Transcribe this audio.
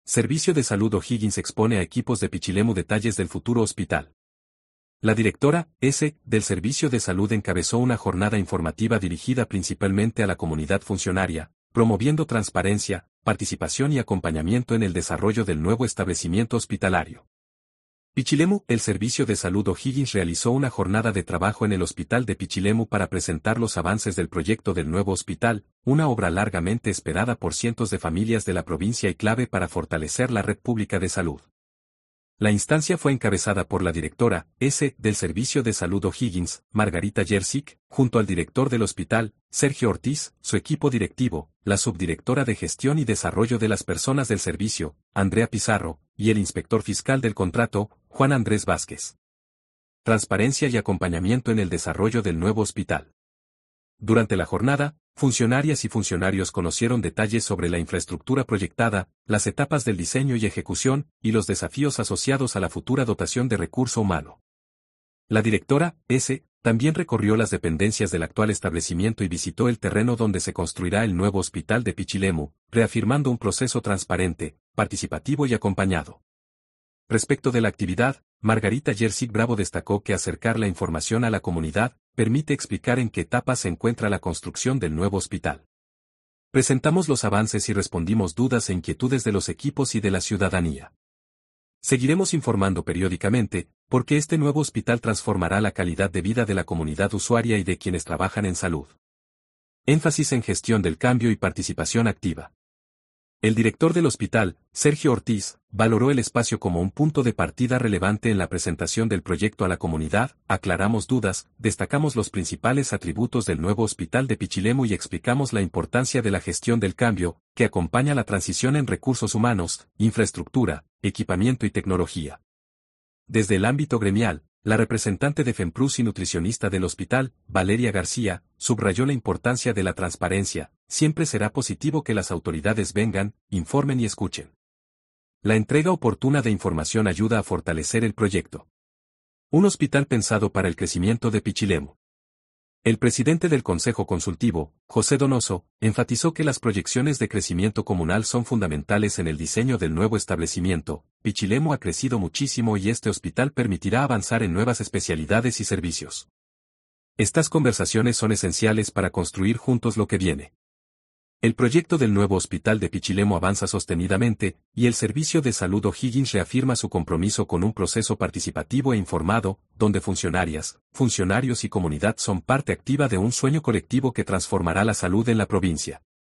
Servicio de Salud O'Higgins expone a equipos de Pichilemu detalles del futuro hospital. La directora, del Servicio de Salud encabezó una jornada informativa dirigida principalmente a la comunidad funcionaria, promoviendo transparencia, participación y acompañamiento en el desarrollo del nuevo establecimiento hospitalario. Pichilemu, el Servicio de Salud O'Higgins realizó una jornada de trabajo en el Hospital de Pichilemu para presentar los avances del proyecto del nuevo hospital, una obra largamente esperada por cientos de familias de la provincia y clave para fortalecer la red pública de salud. La instancia fue encabezada por la directora, del Servicio de Salud O'Higgins, Margarita Jersic, junto al director del hospital, Sergio Ortiz, su equipo directivo, la subdirectora de Gestión y Desarrollo de las Personas del Servicio, Andrea Pizarro, y el inspector fiscal del contrato, Juan Andrés Vázquez. Transparencia y acompañamiento en el desarrollo del nuevo hospital. Durante la jornada, funcionarias y funcionarios conocieron detalles sobre la infraestructura proyectada, las etapas del diseño y ejecución, y los desafíos asociados a la futura dotación de recurso humano. La directora, también recorrió las dependencias del actual establecimiento y visitó el terreno donde se construirá el nuevo hospital de Pichilemu, reafirmando un proceso transparente, participativo y acompañado. Respecto de la actividad, Margarita Jersic Bravo destacó que acercar la información a la comunidad permite explicar en qué etapa se encuentra la construcción del nuevo hospital. Presentamos los avances y respondimos dudas e inquietudes de los equipos y de la ciudadanía. Seguiremos informando periódicamente, porque este nuevo hospital transformará la calidad de vida de la comunidad usuaria y de quienes trabajan en salud. Énfasis en gestión del cambio y participación activa. El director del hospital, Sergio Ortiz, valoró el espacio como un punto de partida relevante en la presentación del proyecto a la comunidad, aclaramos dudas, destacamos los principales atributos del nuevo hospital de Pichilemu y explicamos la importancia de la gestión del cambio, que acompaña la transición en recursos humanos, infraestructura, equipamiento y tecnología. Desde el ámbito gremial, la representante de FEMPRUS y nutricionista del hospital, Valeria García, subrayó la importancia de la transparencia. Siempre será positivo que las autoridades vengan, informen y escuchen. La entrega oportuna de información ayuda a fortalecer el proyecto. Un hospital pensado para el crecimiento de Pichilemu. El presidente del Consejo Consultivo, José Donoso, enfatizó que las proyecciones de crecimiento comunal son fundamentales en el diseño del nuevo establecimiento. Pichilemu ha crecido muchísimo y este hospital permitirá avanzar en nuevas especialidades y servicios. Estas conversaciones son esenciales para construir juntos lo que viene. El proyecto del nuevo hospital de Pichilemu avanza sostenidamente, y el Servicio de Salud O'Higgins reafirma su compromiso con un proceso participativo e informado, donde funcionarias, funcionarios y comunidad son parte activa de un sueño colectivo que transformará la salud en la provincia.